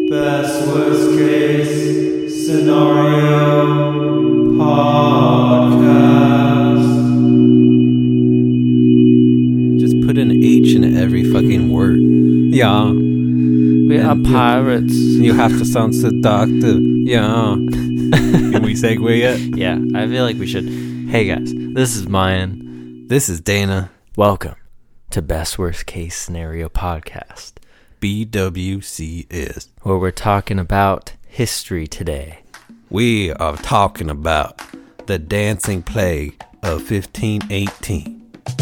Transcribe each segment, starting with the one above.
Best worst case scenario podcast. Just put an H in every fucking word. Yeah. We are pirates. You have to sound seductive. Yeah. Can we segue yet? Yeah, I feel like we should. Hey guys, this is Mayan. This is Dana. Welcome to Best Worst Case Scenario Podcast. BWC is. Where we're talking about history today. We are talking about the dancing plague of 1518.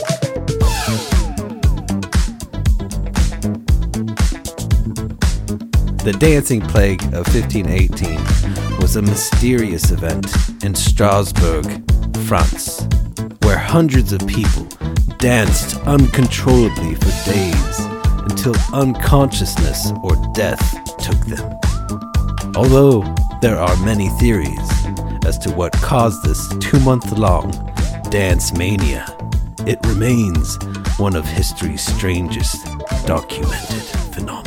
The dancing plague of 1518 was a mysterious event in Strasbourg, France, where hundreds of people danced uncontrollably for days until unconsciousness or death took them. Although there are many theories as to what caused this 2-month-long dance mania, it remains one of history's strangest documented phenomena.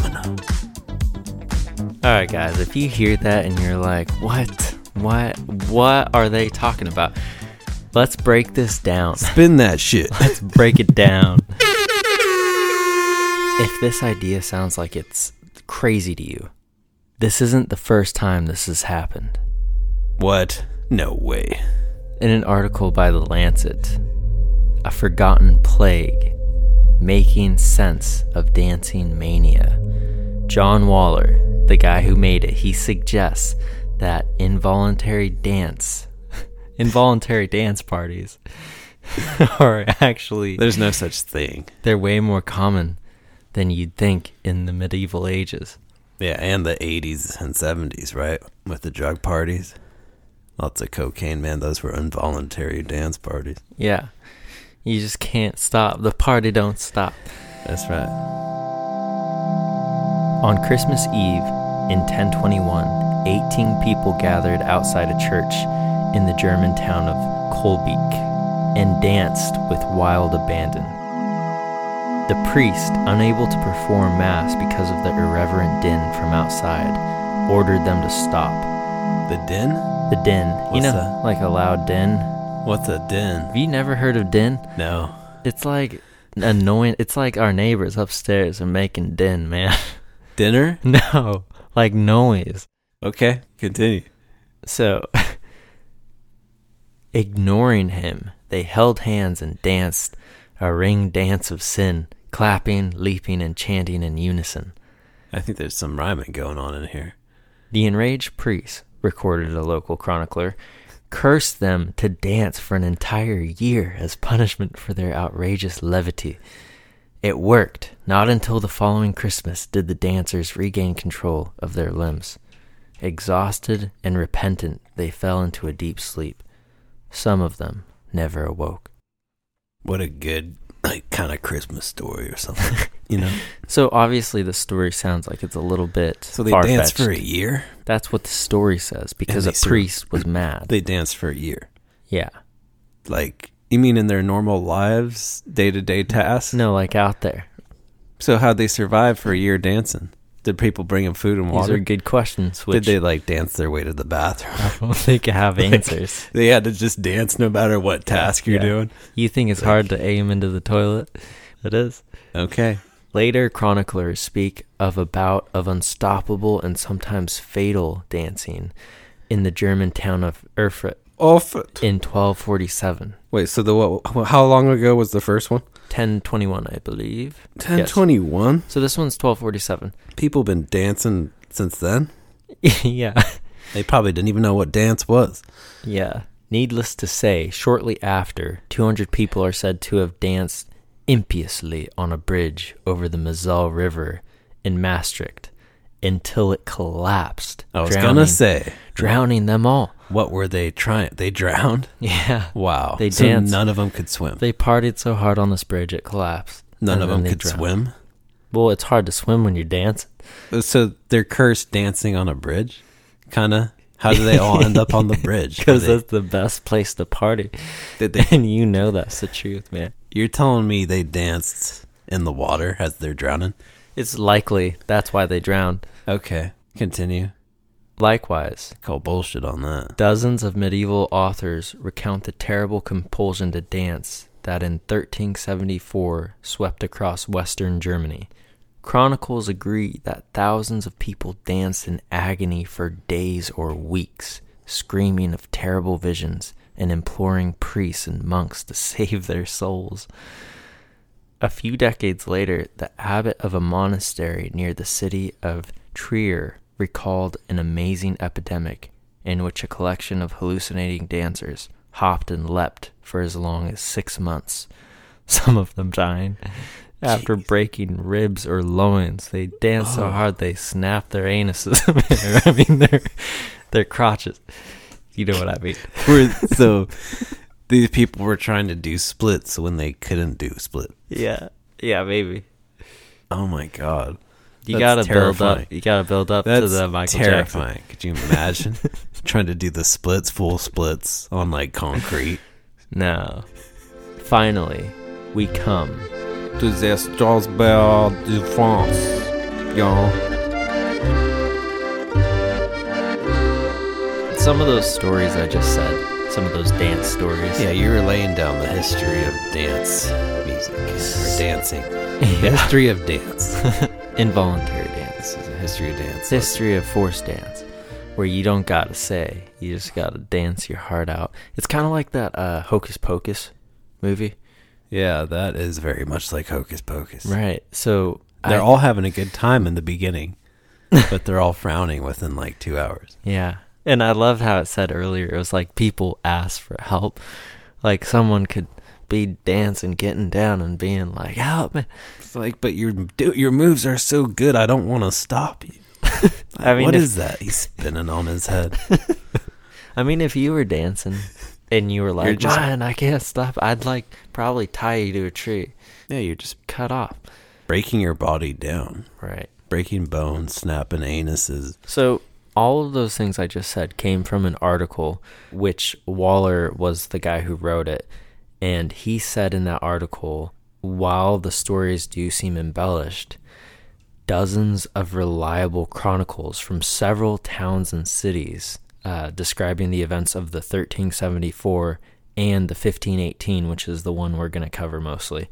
Alright guys, if you hear that and you're like, what are they talking about? Let's break this down. Spin that shit. Let's break it down. If this idea sounds like it's crazy to you, this isn't the first time this has happened. What? No way. In an article by The Lancet, A Forgotten Plague, Making Sense of Dancing Mania, John Waller, the guy who made it, he suggests that involuntary dance parties are actually... There's no such thing. They're way more common than you'd think in the medieval ages. Yeah, and the 80s and 70s, right? With the drug parties. Lots of cocaine, man. Those were involuntary dance parties. Yeah. You just can't stop. The party don't stop. That's right. On Christmas Eve in 1021, 18 people gathered outside a church in the German town of Kolbeek and danced with wild abandon. The priest, unable to perform mass because of the irreverent din from outside, ordered them to stop. The din? The din. What's that? Like a loud din. What's a din? Have you never heard of din? No. It's like annoying. It's like our neighbors upstairs are making din, man. Dinner? No, like noise. Okay, continue. So, ignoring him, they held hands and danced a ring dance of sin, clapping, leaping, and chanting in unison. I think there's some rhyming going on in here. The enraged priest, recorded a local chronicler, cursed them to dance for an entire year as punishment for their outrageous levity. It worked. Not until the following Christmas did the dancers regain control of their limbs. Exhausted and repentant, they fell into a deep sleep. Some of them never awoke. What a good, kind of Christmas story or something, you know? So obviously the story sounds like it's a little bit So they far-fetched. danced for a year? That's what the story says, because a And they priest was mad. They danced for a year. Yeah. Like, you mean in their normal lives, day-to-day tasks? No, like out there. So how'd they survive for a year dancing? Did people bring them food and These water? are good questions. Did they, dance their way to the bathroom? I don't think I have answers. They had to just dance no matter what task you're doing? You think it's hard to aim into the toilet? It is. Okay. Later chroniclers speak of a bout of unstoppable and sometimes fatal dancing in the German town of Erfurt in 1247. Wait, so how long ago was the first one? 1021, I believe. 1021? Yes. So this one's 1247. People been dancing since then? Yeah. They probably didn't even know what dance was. Yeah. Needless to say, shortly after, 200 people are said to have danced impiously on a bridge over the Moselle River in Maastricht until it collapsed. I was gonna say. Drowning them all. What were they trying? They drowned? Yeah. Wow. They so danced. None of them could swim. They partied so hard on this bridge it collapsed. None of them could drowned. swim? Well, it's hard to swim when you're dancing. So they're cursed dancing on a bridge? Kind of? How do they all end up on the bridge? Because that's the best place to party. Did they? And you know that's the truth, man. You're telling me they danced in the water as they're drowning? It's likely that's why they drowned. Okay. Continue. Likewise, Call bullshit on that. dozens of medieval authors recount the terrible compulsion to dance that in 1374 swept across western Germany. Chronicles agree that thousands of people danced in agony for days or weeks, screaming of terrible visions and imploring priests and monks to save their souls. A few decades later, the abbot of a monastery near the city of Trier recalled an amazing epidemic in which a collection of hallucinating dancers hopped and leapt for as long as 6 months, some of them dying after breaking ribs or loins. They danced so hard they snapped their anuses. I mean, their crotches. You know what I mean. So these people were trying to do splits when they couldn't do split. Yeah, maybe. Oh my god. You That's gotta build terrifying. up. You gotta build up That's to the Michael terrifying. Jackson. Could you imagine trying to do the splits, full splits on like concrete? Now, finally, we come To the Strasbourg de France, y'all. some of those stories I just said. Some of those dance stories. Yeah, you were laying down the history of dance music or dancing. Yeah. History of dance. Involuntary dance. This is a history of dance. History of forced dance, where you don't gotta say, you just gotta dance your heart out. It's kind of like that Hocus Pocus movie. Yeah, that is very much like Hocus Pocus. Right. So They're all having a good time in the beginning, but they're all frowning within like 2 hours. Yeah. And I loved how it said earlier, it was like people asked for help. Like someone could be dancing, getting down and being like, help me. It's like, but your moves are so good, I don't want to stop you. I mean, what is that? He's spinning on his head. I mean, if you were dancing and you were like, man, I can't stop, I'd like probably tie you to a tree. Yeah, you're just Cut off. breaking your body down. Right. Breaking bones, snapping anuses. So all of those things I just said came from an article, which Waller was the guy who wrote it. And he said in that article, while the stories do seem embellished, dozens of reliable chronicles from several towns and cities describing the events of the 1374 and the 1518, which is the one we're going to cover mostly,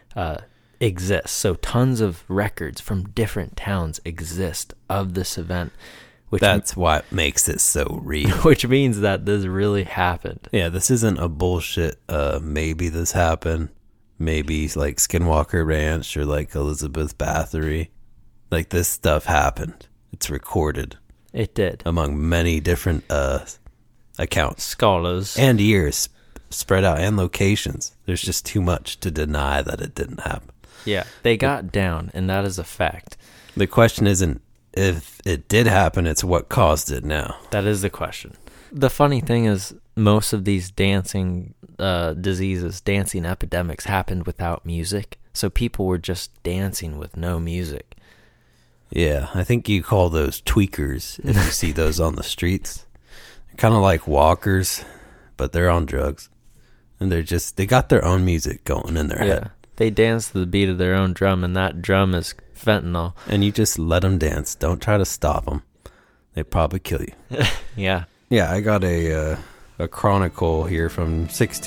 exists. So tons of records from different towns exist of this event. That's what makes it so real. Which means that this really happened. Yeah, this isn't a bullshit, maybe this happened. Maybe like Skinwalker Ranch or like Elizabeth Bathory. Like this stuff happened. It's recorded. It did. Among many different accounts. Scholars. And years spread out and locations. There's just too much to deny that it didn't happen. Yeah, they got down, and that is a fact. The question isn't if it did happen, it's what caused it now. That is the question. The funny thing is, most of these dancing diseases, dancing epidemics happened without music. So people were just dancing with no music. Yeah, I think you call those tweakers if you see those on the streets. They're kind of like walkers, but they're on drugs. And they got their own music going in their head. They dance to the beat of their own drum, and that drum is fentanyl. And you just let them dance. Don't try to stop them. They probably kill you. Yeah. Yeah, I got a chronicle here from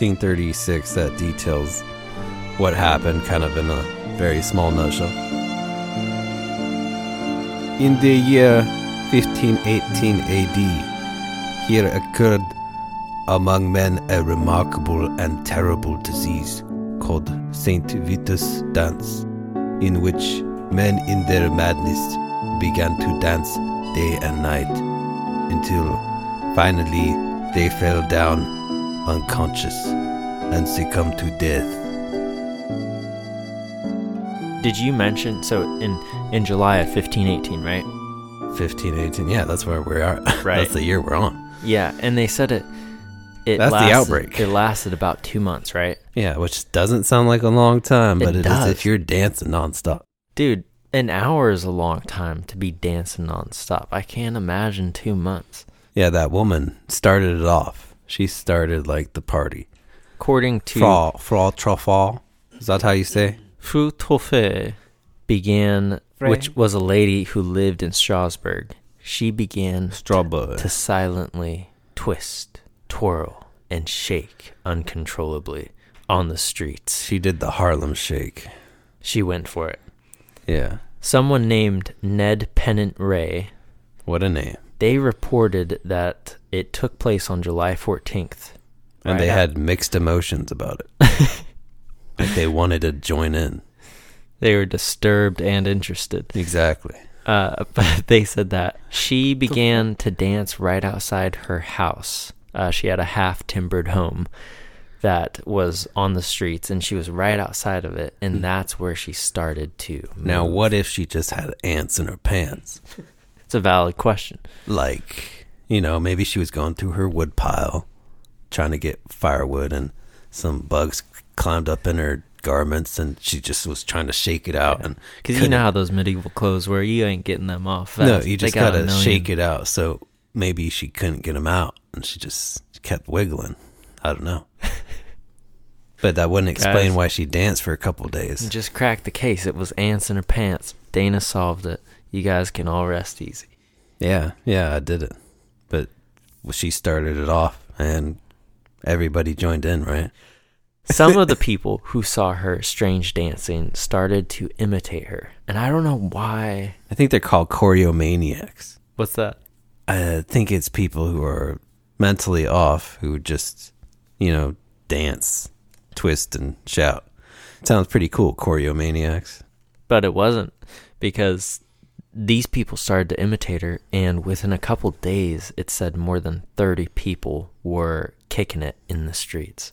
1636 that details what happened kind of in a very small nutshell. In the year 1518 AD, here occurred among men a remarkable and terrible disease called St. Vitus dance, in which men in their madness began to dance day and night until finally they fell down unconscious and succumbed to death. Did you mention, so in July of 1518, right? 1518, yeah, that's where we are. Right. That's the year we're on. Yeah, and they said it That's lasted, the outbreak. It lasted about 2 months, right? Yeah, which doesn't sound like a long time, but It it does. is if you're dancing nonstop. Dude, an hour is a long time to be dancing nonstop. I can't imagine 2 months. Yeah, that woman started it off. She started like the party. According to Frau Trofal. Is that how you say? Fru Toffe began, which was a lady who lived in Strasbourg. she began Strawberry. to silently twist, twirl, and shake uncontrollably on the streets. She did the Harlem Shake. She went for it. Yeah. Someone named Ned Pennant Ray, What a name. they reported that it took place on July 14th. And they had mixed emotions about it. Like they wanted to join in. They were disturbed and interested. Exactly. But they said that she began to dance right outside her house. She had a half-timbered home that was on the streets, and she was right outside of it, and that's where she started to move. Now, what if she just had ants in her pants? It's a valid question. Like, you know, maybe she was going through her wood pile, trying to get firewood, and some bugs climbed up in her garments, and she just was trying to shake it out. Yeah. And Because you know how those medieval clothes were, you ain't getting them off fast. No, you just They got gotta a million- shake it out. So maybe she couldn't get them out, and she just kept wiggling. I don't know. But that wouldn't explain Guys, why she danced for a couple days. Just cracked the case. It was ants in her pants. Dana solved it. You guys can all rest easy. Yeah, I did it. But she started it off, and everybody joined in, right? Some of the people who saw her strange dancing started to imitate her. And I don't know why. I think they're called choreomaniacs. What's that? I think it's people who are mentally off who just, you know, dance, twist, and shout. Sounds pretty cool, choreomaniacs. But it wasn't, because these people started to imitate her, and within a couple days, it said more than 30 people were kicking it in the streets.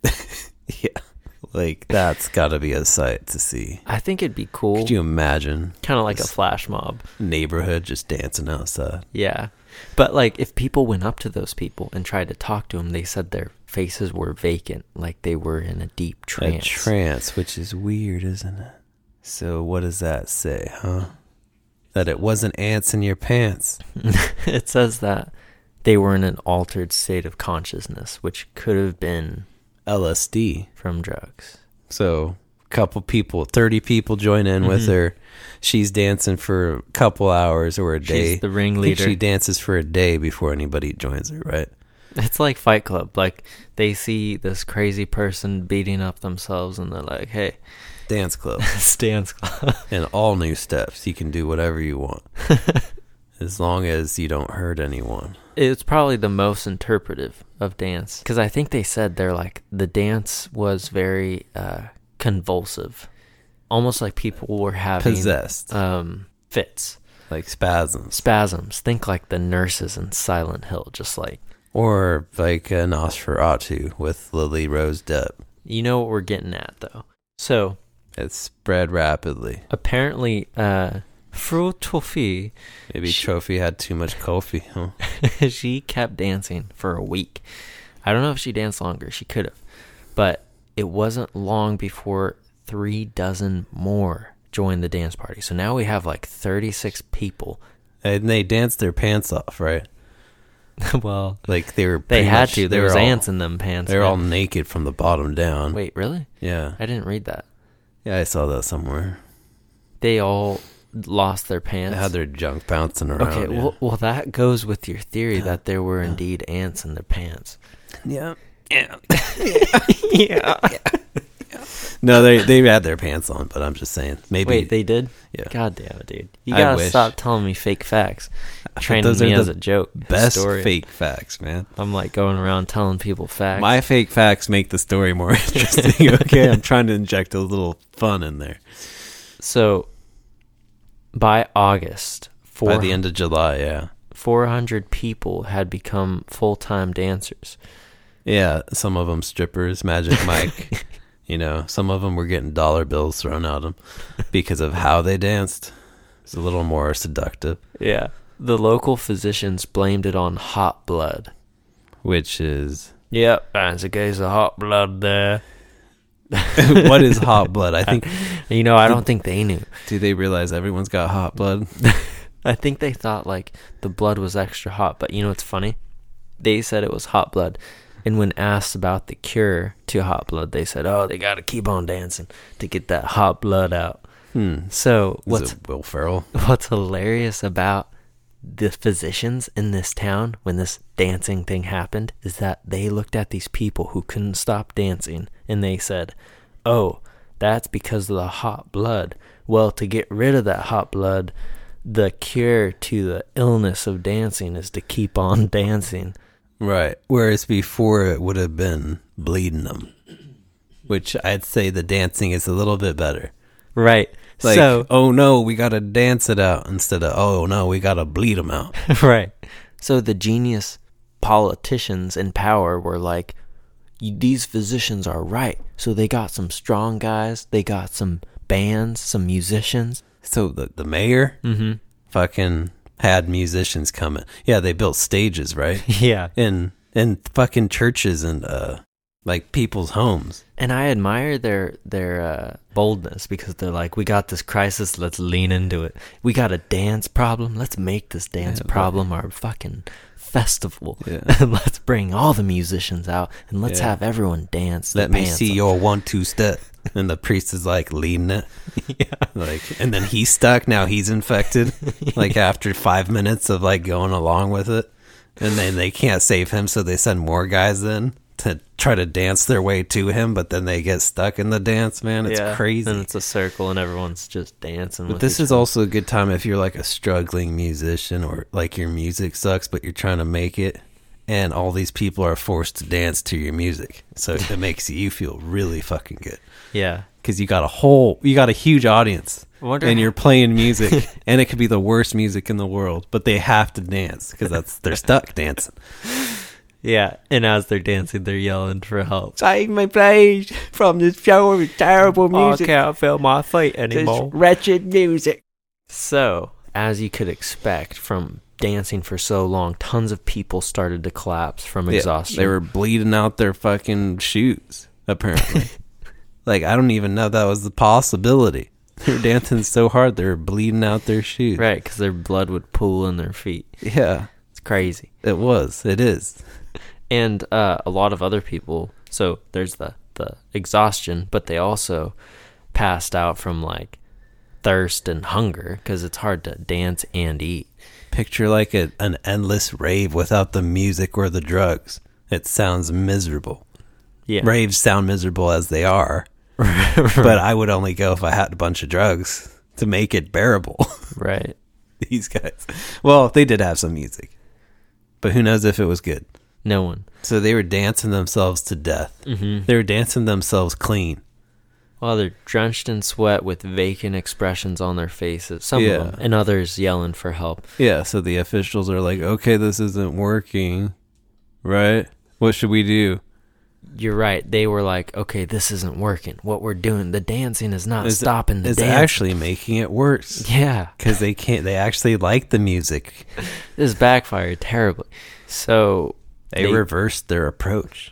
Yeah, like that's got to be a sight to see. I think it'd be cool. Could you imagine? Kind of like a this flash mob. neighborhood just dancing outside. Yeah. But like if people went up to those people and tried to talk to them, they said their faces were vacant, like they were in a deep trance. A trance, which is weird, isn't it? So what does that say, huh? That it wasn't ants in your pants. It says that they were in an altered state of consciousness, which could have been LSD. from drugs. So a couple people, 30 people join in with her. She's dancing for a couple hours or a day. She's the I think ringleader. she dances for a day before anybody joins her, right? It's like Fight Club. Like they see this crazy person beating up themselves, and they're like, "Hey, Dance club. Stance Club." And all new steps. You can do whatever you want. As long as you don't hurt anyone. It's probably the most interpretive of dance, because I think they said they're like the dance was very convulsive, almost like people were having Possessed. fits, Like spasms. spasms. Think like the nurses in Silent Hill, just like, Or like a Nosferatu with Lily Rose Depp. you know what we're getting at though. So It spread rapidly. apparently, Fru Trophy, Maybe Trophy had too much coffee, huh? she kept dancing for a week. I don't know if she danced longer. She could have. But it wasn't long before 36 more joined the dance party. So now we have like 36 people. And they danced their pants off, right? Well, Like they were. they pretty had much- to. There were was all- ants in them pants. They were man. all naked from the bottom down. Wait, really? Yeah. I didn't read that. Yeah, I saw that somewhere. They all lost their pants. They had their junk bouncing around. Okay, yeah. well, that goes with your theory that there were indeed ants in their pants. Yeah. Yeah. Yeah. No, they had their pants on, but I'm just saying. Maybe. Wait, they did? Yeah. God damn it, dude. You I gotta wish. stop telling me fake facts. Training Those me are as the a joke. best story. fake facts, man. I'm like going around telling people facts. My fake facts make the story more interesting. Okay, I'm trying to inject a little fun in there. So, by August, By the end of July, yeah. 400 people had become full-time dancers. Yeah, some of them strippers, Magic Mike. You know, some of them were getting dollar bills thrown at them because of how they danced. It's a little more seductive. Yeah. The local physicians blamed it on hot blood. Which is... Yep, that's a case of hot blood there. What is hot blood? I think... You know, I don't think they knew. Do they realize everyone's got hot blood? I think they thought, like, the blood was extra hot. But you know what's funny? They said it was hot blood. And when asked about the cure to hot blood, they said, oh, they got to keep on dancing to get that hot blood out. So Is it Will Ferrell? what's hilarious about the physicians in this town, when this dancing thing happened, is that they looked at these people who couldn't stop dancing and they said, oh, that's because of the hot blood. Well, to get rid of that hot blood, the cure to the illness of dancing is to keep on dancing. Right. Whereas before it would have been bleeding them, which I'd say the dancing is a little bit better. Right. Like, so, oh no, we got to dance it out instead of, oh no, we got to bleed them out. right. So the genius politicians in power were like, these physicians are right. So they got some strong guys. They got some bands, some musicians. So the mayor fucking had musicians coming. Yeah, they built stages, right? Yeah. In fucking churches and like people's homes. And I admire their boldness, because they're like, we got this crisis, let's lean into it. We got a dance problem, let's make this dance problem our fucking festival. Yeah. And let's bring all the musicians out and let's have everyone dance. Let me see your 1-2 step. And the priest is like leading it. Yeah. Like, and then he's stuck. Now he's infected. Like after 5 minutes of like going along with it. And then they can't save him, so they send more guys in to try to dance their way to him, but then they get stuck in the dance, man. It's crazy. And it's a circle and everyone's just dancing. But this is also a good time if you're like a struggling musician, or like your music sucks, but you're trying to make it, and all these people are forced to dance to your music. So it makes you feel really fucking good. Yeah. Because you got a huge audience, and you're playing music, and it could be the worst music in the world, but they have to dance because they're stuck dancing. Yeah, and as they're dancing, they're yelling for help. Save me, please, from this show of terrible music. I can't feel my feet anymore. This wretched music. So, as you could expect from dancing for so long, tons of people started to collapse from exhaustion. They were bleeding out their fucking shoes, apparently. Like, I don't even know that was the possibility. They were dancing so hard, they were bleeding out their shoes. Right, because their blood would pool in their feet. Yeah. It's crazy. It is. And a lot of other people, so there's the exhaustion, but they also passed out from like thirst and hunger, because it's hard to dance and eat. Picture like an endless rave without the music or the drugs. It sounds miserable. Yeah. Raves sound miserable as they are, but I would only go if I had a bunch of drugs to make it bearable. Right. These guys. Well, they did have some music, but who knows if it was good. No one. So they were dancing themselves to death. Mm-hmm. They were dancing themselves clean. Well, they're drenched in sweat with vacant expressions on their faces. Some of them. And others yelling for help. Yeah, so the officials are like, okay, this isn't working, right? What should we do? You're right. They were like, okay, this isn't working. What we're doing, the dancing is not stopping the dancing. It's actually making it worse. Yeah. Because they actually like the music. This backfired terribly. So they reversed their approach.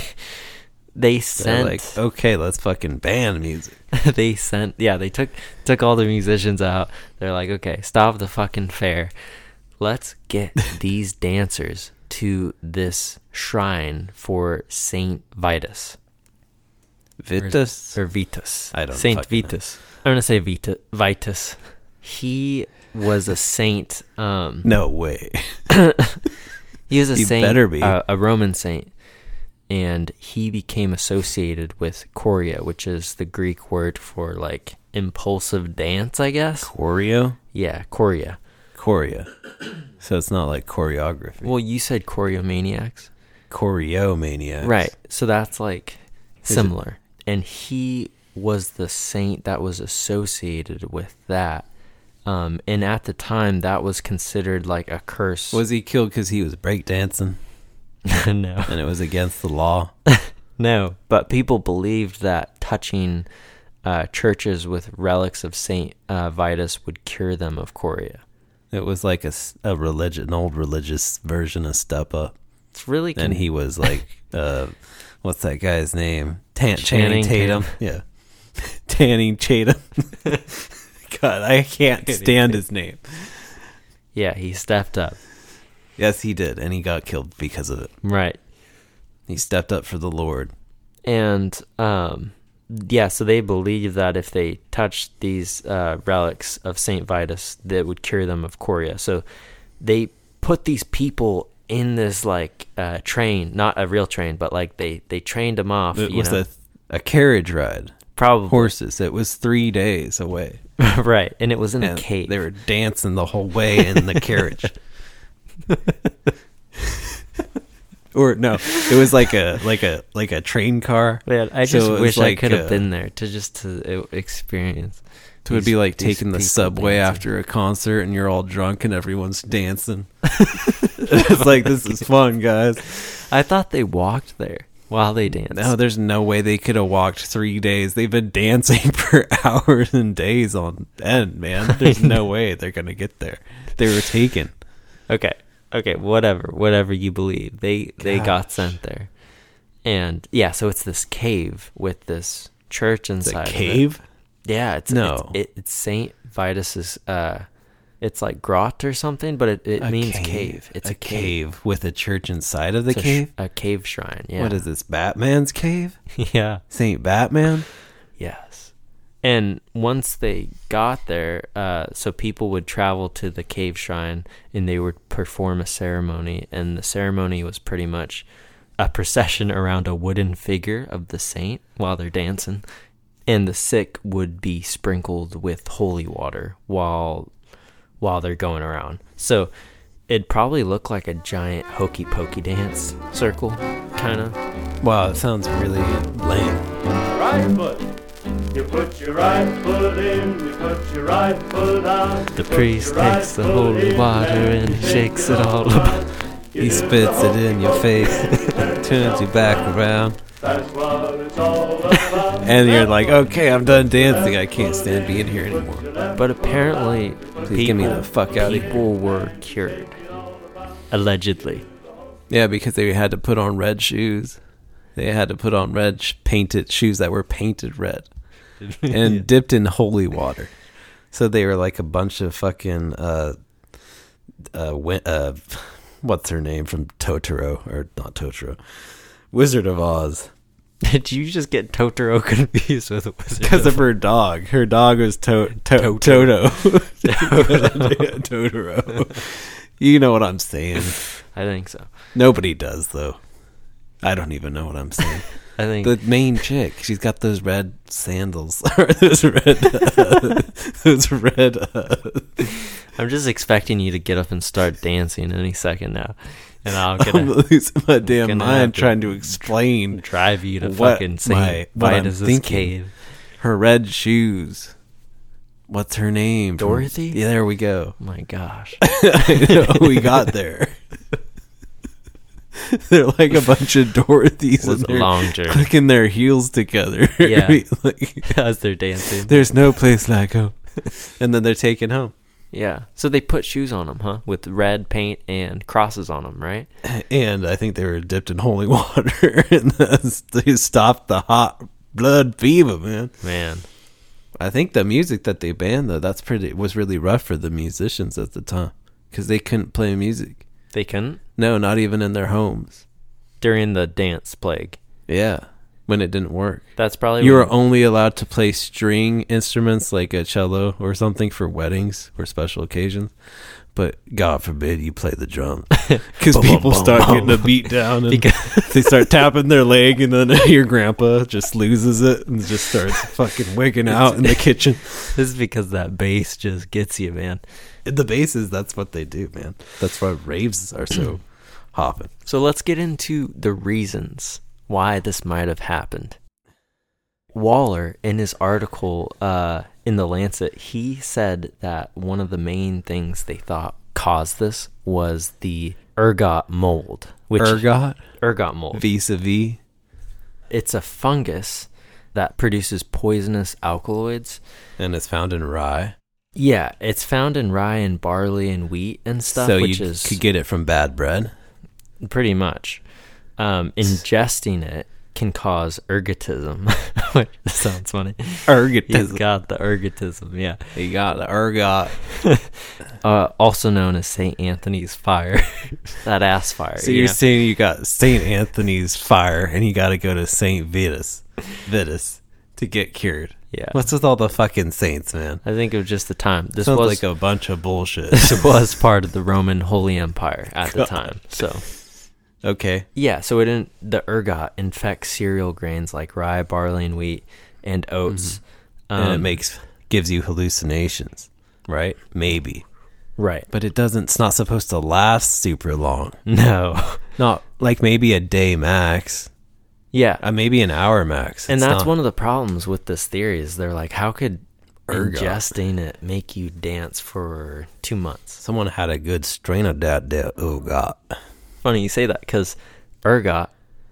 They sent, they're like, okay, let's fucking ban music. They took all the musicians out. They're like, okay, stop the fucking fair. Let's get these dancers to this shrine for Saint Vitus. Vitus? Or Vitus. I don't Saint Vitus. I'm going to say Vitus. He was a saint. No way. He was a saint. Better be. A Roman saint. And he became associated with chorea, which is the Greek word for like impulsive dance, I guess. Choreo? Yeah, chorea. Chorea. So it's not like choreography. Well, you said choreomaniacs. Choreomaniacs. Right. So that's like similar. And he was the saint that was associated with that. And at the time, that was considered like a curse. Was he killed because he was breakdancing? No. And it was against the law? No. But people believed that touching churches with relics of Saint Vitus would cure them of chorea. It was like an old religious version of Step Up. It's really and he was like, what's that guy's name? Channing Tatum. Yeah. Channing Tatum. God, I can't stand his name. Yeah, he stepped up. Yes, he did, and he got killed because of it. Right. He stepped up for the Lord. And, so they believe that if they touched these relics of Saint Vitus, that would cure them of chorea. So they put these people in this like train, not a real train, but like they trained them off. It was a carriage ride. Probably horses. It was 3 days away. Right, and it was in a cave. They were dancing the whole way in the carriage. Or no, it was like a train car. Man, I just wish I could have been there to experience. It would be like taking the subway after a concert and you're all drunk and everyone's dancing. It's like, this is fun, guys. I thought they walked there while they danced. No, there's no way they could have walked 3 days. They've been dancing for hours and days on end, man. There's no way they're going to get there. They were taken. Okay, whatever you believe. They got sent there. And yeah, so it's this cave with this church inside. It's a cave? Yeah, it's Saint Vitus's. It's like grot or something, but it means cave. It's a cave with a church inside of the cave. A cave shrine. Yeah. What is this? Batman's cave? Yeah. Saint Batman. Yes. And once they got there, so people would travel to the cave shrine and they would perform a ceremony, and the ceremony was pretty much a procession around a wooden figure of the saint while they're dancing. And the sick would be sprinkled with holy water while they're going around. So it'd probably look like a giant hokey pokey dance circle, kind of. Wow, it sounds really lame. Right foot. You put your right foot in, you put your right foot out. The priest takes the holy water and he shakes it all about. He spits it in your face, turns you back around. That's what it's all about. And you're like, okay, I'm done dancing. I can't stand being here anymore. But apparently, Please get me the fuck out of here. people were cured. Allegedly. Yeah, because they had to put on red shoes. They had to put on red painted shoes that were painted red and dipped in holy water. So they were like a bunch of fucking what's her name from Totoro, or not Totoro, Wizard of Oz. Did you just get Totoro confused with a Wizard? Because of her dog. Her dog was Toto. Totoro. You know what I'm saying. I think so. Nobody does, though. I don't even know what I'm saying. I think the main chick, she's got those red sandals. those red. I'm just expecting you to get up and start dancing any second now. And I'm losing my damn mind trying to explain. Drive you to fucking Saint Vitus's cave. Her red shoes. What's her name? Dorothy? Yeah, there we go. Oh my gosh. We got there. They're like a bunch of Dorothys. It was a long journey. Clicking their heels together. Yeah. As they're dancing. There's no place like home. And then they're taken home. Yeah. So they put shoes on them, huh? With red paint and crosses on them, right? And I think they were dipped in holy water. And they stopped the hot blood fever, man. Man. I think the music that they banned, though, was really rough for the musicians at the time. Because they couldn't play music. They couldn't? No, not even in their homes. During the dance plague. Yeah. When it didn't work. That's probably you were only allowed to play string instruments like a cello or something for weddings or special occasions. But God forbid you play the drums. Because people start getting a beat down and they start tapping their leg, and then your grandpa just loses it and just starts fucking wigging out in the kitchen. This is because that bass just gets you, man. The basses, that's what they do, man. That's why raves are so hopping. So let's get into the reasons why this might have happened. Waller, in his article in The Lancet, he said that one of the main things they thought caused this was the ergot mold. Ergot mold. Vis-a-vis. It's a fungus that produces poisonous alkaloids. And it's found in rye. Yeah, it's found in rye and barley and wheat and stuff. So you could get it from bad bread? Pretty much. Ingesting it can cause ergotism. Which sounds funny. Ergotism. He's got the ergotism, yeah. He got the ergot. Also known as St. Anthony's fire. That ass fire. So you're saying you got St. Anthony's fire and you got to go to St. Vitus to get cured. Yeah. What's with all the fucking saints, man? I think it was just the time. This Sounds was like a bunch of bullshit. this was part of the Roman Holy Empire at the time. So Okay. yeah, so the ergot infects cereal grains like rye, barley, and wheat, and oats. And it gives you hallucinations, right? Maybe. Right. But it's not supposed to last super long. No. Not like maybe a day max. Yeah. Maybe an hour max. And that's one of the problems with this theory is they're like, how could Ergot. ingesting it make you dance for 2 months? Someone had a good strain of that. Oh, God. Funny you say that because ergot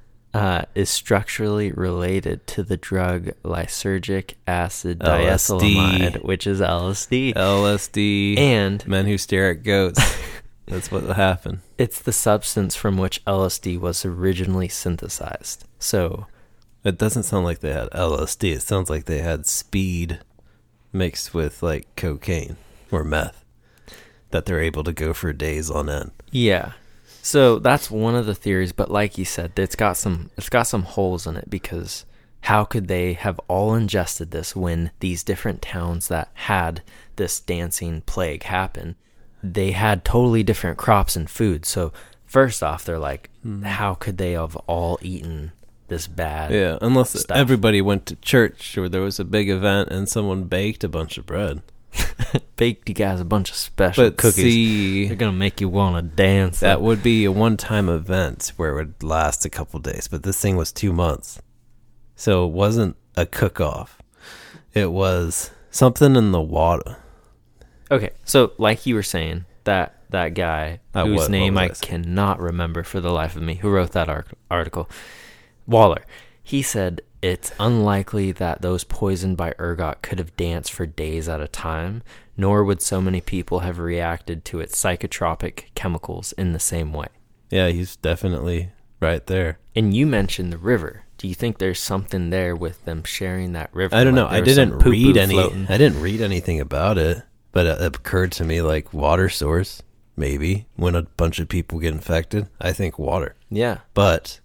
is structurally related to the drug lysergic acid diacetylamide, which is LSD. LSD. And men who stare at goats. That's what happened. it's the substance from which LSD was originally synthesized. So It doesn't sound like they had LSD. It sounds like they had speed mixed with like cocaine or meth that they're able to go for days on end. yeah. So that's one of the theories, but like you said, it's got some holes in it because how could they have all ingested this when these different towns that had this dancing plague happen, they had totally different crops and food. So first off, they're like, how could they have all eaten this bad? Yeah, unless stuff? everybody went to church or there was a big event and someone baked a bunch of bread. Baked you guys a bunch of special But cookies. see, They're gonna make you want to dance. that would be a one-time event where it would last a couple days. But this thing was 2 months. So it wasn't a cook-off. It was something in the water. Okay, so like you were saying, that guy whose name I cannot remember for the life of me, who wrote that article, Waller, he said it's unlikely that those poisoned by ergot could have danced for days at a time, nor would so many people have reacted to its psychotropic chemicals in the same way. Yeah, he's definitely right there. And you mentioned the river. Do you think there's something there with them sharing that river? I don't know. Like I there was some didn't read poo-poo floating? I didn't read anything about it, but it occurred to me like water source, maybe, when a bunch of people get infected. I think water. Yeah. But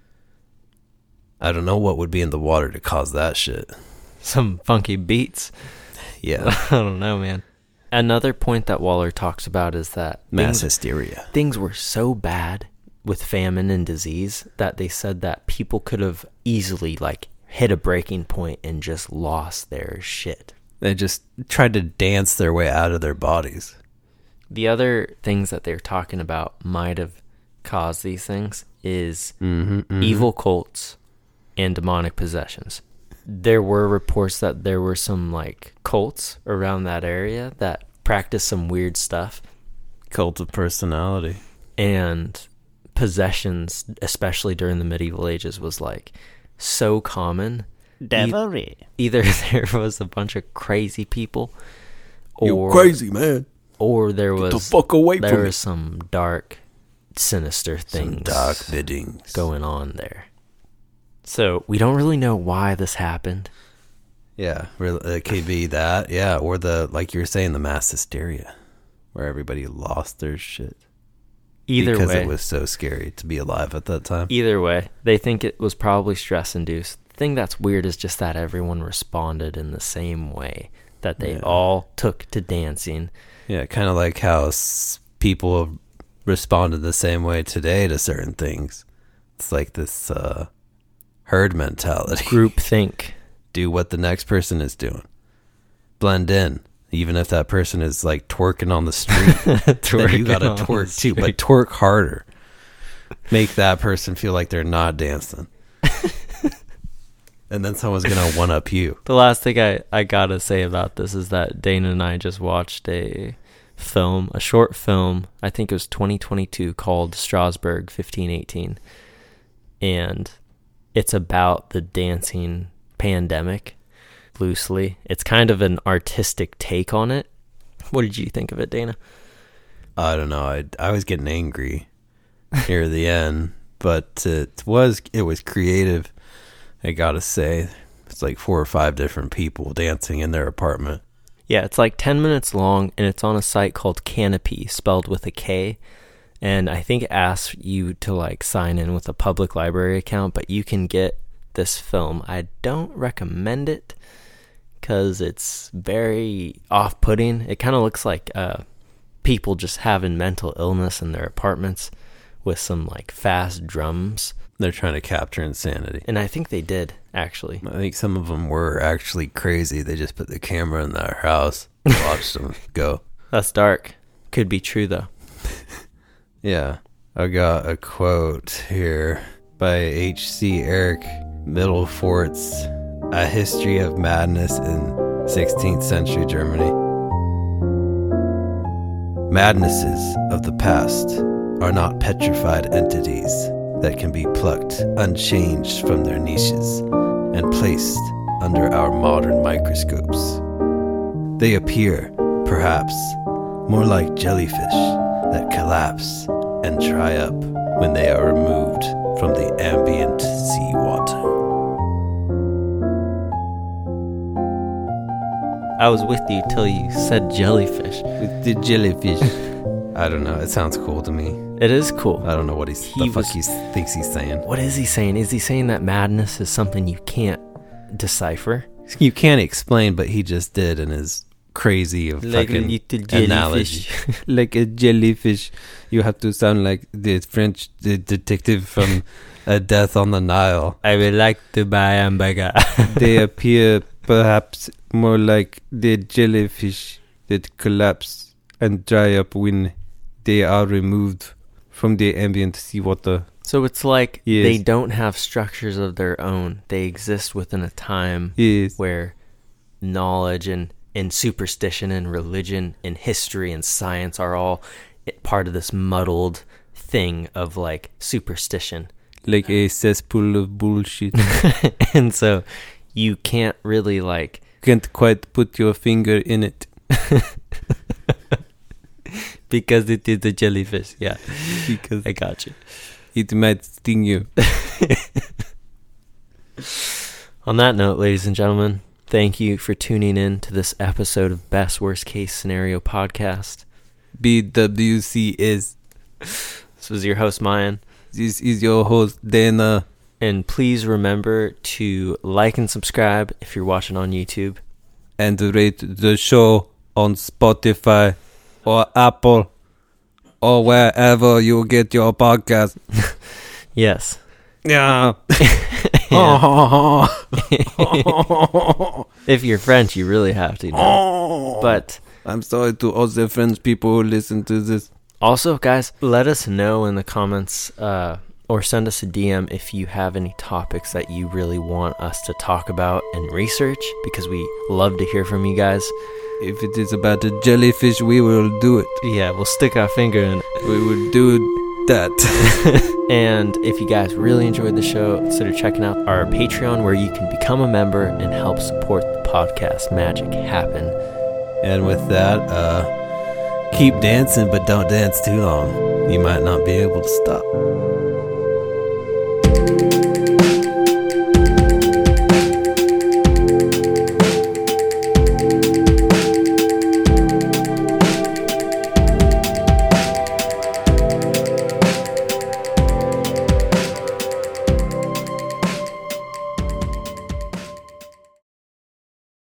I don't know what would be in the water to cause that shit. Some funky beats. Yeah. I don't know, man. Another point that Waller talks about is that Mass hysteria. things were so bad with famine and disease that they said that people could have easily like hit a breaking point and just lost their shit. They just tried to dance their way out of their bodies. The other things that they're talking about might have caused these things is evil cults and demonic possessions. There were reports that there were some like cults around that area that practiced some weird stuff. Cult of personality. And possessions, especially during the medieval ages, was like so common. Devilry. Either there was a bunch of crazy people, or You crazy, man. or there was Get the fuck away there from me. was some dark, sinister things Some dark biddings. going on there. So we don't really know why this happened. Yeah, it could be that. Yeah, or like you were saying, the mass hysteria, where everybody lost their shit. Either because way, it was so scary to be alive at that time. Either way, they think it was probably stress-induced. The thing that's weird is just that everyone responded in the same way, that they all took to dancing. Yeah, kind of like how people have responded the same way today to certain things. It's like this herd mentality. Group think. Do what the next person is doing. Blend in. Even if that person is like twerking on the street, then you gotta twerk too, but twerk harder. Make that person feel like they're not dancing. And then someone's gonna one up you. The last thing I gotta say about this is that Dana and I just watched a short film, I think it was 2022, called Strasbourg 1518. And it's about the dancing pandemic, loosely. It's kind of an artistic take on it. What did you think of it, Dana? I don't know. I was getting angry near the end, but it was creative. I gotta say, it's like 4 or 5 different people dancing in their apartment. Yeah, it's like 10 minutes long, and it's on a site called Canopy, spelled with a K. And I think it asks you to like sign in with a public library account, but you can get this film. I don't recommend it because it's very off-putting. It kind of looks like people just having mental illness in their apartments with some like fast drums. They're trying to capture insanity. And I think they did, actually. I think some of them were actually crazy. They just put the camera in their house and watched them go. That's dark. Could be true, though. Yeah. I got a quote here by H.C. Eric Middlefort's A History of Madness in 16th Century Germany. Madnesses of the past are not petrified entities that can be plucked unchanged from their niches and placed under our modern microscopes. They appear, perhaps, more like jellyfish that collapse and dry up when they are removed from the ambient seawater. I was with you till you said jellyfish. With the jellyfish. I don't know. It sounds cool to me. It is cool. I don't know what he thinks he's saying. What is he saying? Is he saying that madness is something you can't decipher? You can't explain, but he just did in his crazy of Like fucking a little analogy. jellyfish. Like a jellyfish. You have to sound like the French detective from A Death on the Nile. I would like to buy a hamburger. They appear perhaps more like the jellyfish that collapse and dry up when they are removed from the ambient seawater. So it's like Yes. they don't have structures of their own. They exist within a time Yes. where knowledge and superstition and religion and history and science are all part of this muddled thing of like superstition. Like a cesspool of bullshit. And so you can't really like... Can't quite put your finger in it. Because it is a jellyfish. Yeah. Because I got you. it might sting you. On that note, ladies and gentlemen, thank you for tuning in to this episode of Best Worst Case Scenario Podcast. BWC is. This was your host, Mayan. This is your host, Dana. And please remember to like and subscribe if you're watching on YouTube. And rate the show on Spotify or Apple or wherever you get your podcast. Yes. Yeah. If you're French, you really have to know. But I'm sorry to all the French people who listen to this. also, guys, let us know in the comments or send us a DM if you have any topics that you really want us to talk about and research, because we love to hear from you guys. If it is about a jellyfish, we will do it. Yeah, we'll stick our finger in it. We will do that. And if you guys really enjoyed the show, consider checking out our Patreon, where you can become a member and help support the podcast magic happen. And with that, keep dancing, but don't dance too long. You might not be able to stop.